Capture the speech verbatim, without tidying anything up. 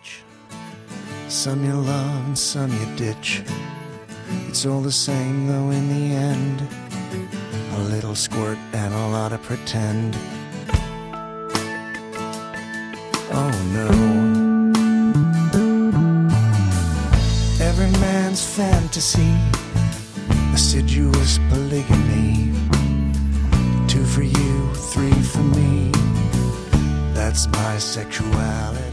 switch. Some you love and some you ditch. It's all the same though in the end. A little squirt and a lot of pretend. Oh no. Every man's fantasy, assiduous polygamy. Two for you, three for me. That's bisexuality.